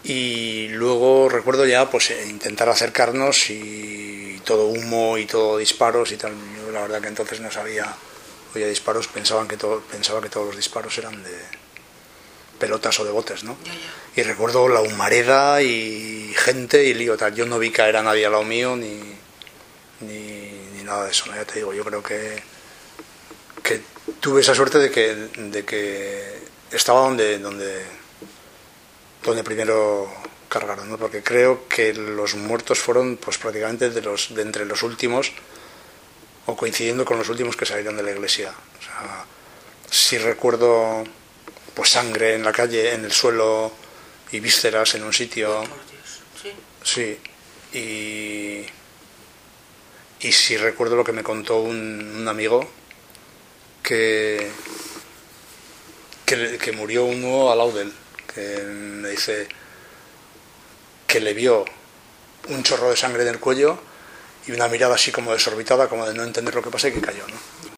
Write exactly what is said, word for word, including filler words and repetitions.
Y luego recuerdo ya pues intentar acercarnos y todo humo y todo disparos y tal. Yo la verdad que entonces no sabía, oía disparos, pensaban que todo, pensaba que todos los disparos eran de pelotas o de botes, ¿no? Ya, ya. Y recuerdo la humareda y gente y lío tal. Yo no vi caer a nadie al lado mío ni, ni, ni nada de eso, ¿no? Ya te digo, yo creo que, que tuve esa suerte de que, de que estaba donde, donde, donde primero cargaron, ¿no? Porque creo que los muertos fueron pues prácticamente de, los, de entre los últimos o coincidiendo con los últimos que salieron de la iglesia. O sea, sí recuerdo pues sangre en la calle, en el suelo y vísceras en un sitio. Por Dios. Sí. Sí. Y, y sí recuerdo lo que me contó un, un amigo que, que, que murió uno al lado de él, que me dice que le vio un chorro de sangre en el cuello y una mirada así como desorbitada, como de no entender lo que pasa y que cayó, ¿no?